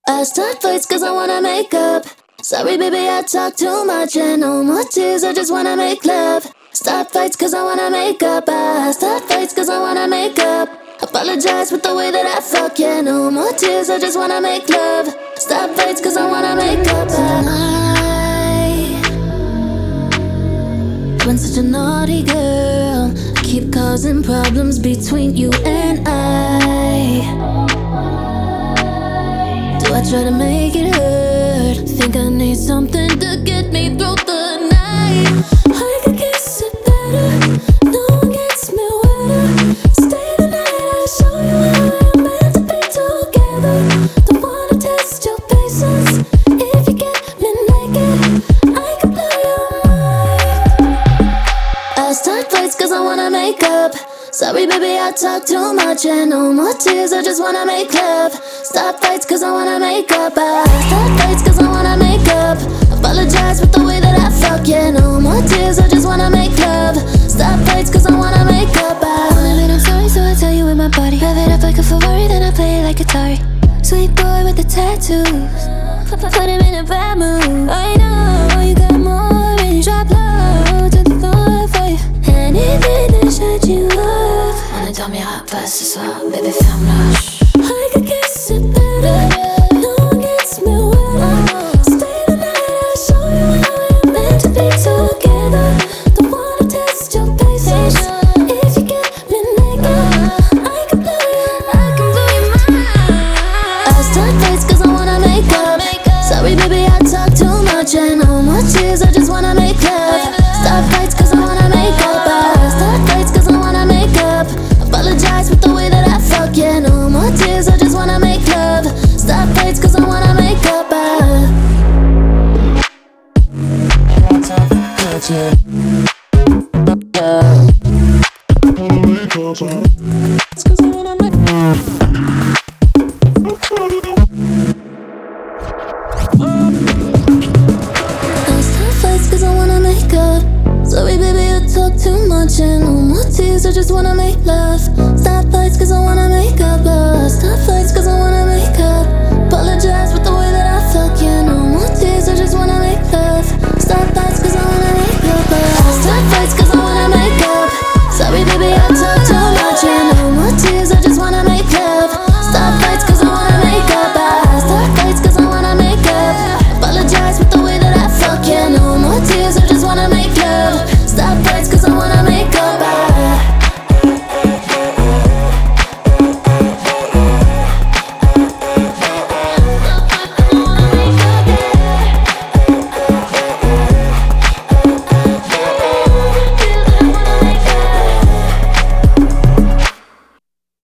I start fights cause I wanna make up. Sorry baby, I talk too much and no more tears, I just wanna make love. Start fights cause I wanna make up. I start fights cause I wanna make up. Apologize with the way that I fuck, yeah, no more tears, I just wanna make love. Stop fights cause I wanna make up. I've been such a naughty girl, I keep causing problems between you and I. Do I try to make it hurt? Think I need something to get me through the night. I could kiss it better, no one gets me wetter. Stay the night, I'll show you how we're meant to be together. Don't wanna test your patience, if you get me naked I can blow your mind. I start fights cause I wanna make up. Sorry baby, I talk too much and no more tears, I just wanna make love. Stop fights cause I wanna make up. I start fights cause I wanna make up. Apologize with the way that I fuck, yeah, no more tears, I just wanna make love. Stop fights cause I wanna make up. Baby, I'm sorry, so I tell you with my body. Rev it up like a Ferrari, then I play it like Atari. Sweet boy with the tattoos, put him in a bad mood. I know you got more range, drop low to the floor for you. Anything to shut you off. Wanna tell me how fast as well, baby, fais-moi rush. I could kiss it better, no one gets me wetter. Stay the night, I'll show you how we're meant to be together. Don't wanna test your patience, if you get me naked I can blow your mind. I start fights cause I wanna make up. Sorry baby, I talk too much and no more tears, I just wanna make love. Start fights cause I wanna make up. I start fights cause I wanna make up. Apologize with the way that I fuck, yeah, no more tears, I just wanna make love. Stop fights cause I wanna make up. Cause I wanna make up. Sorry baby, I talk too much and no more tears, I just wanna make love. Stop fights cause I wanna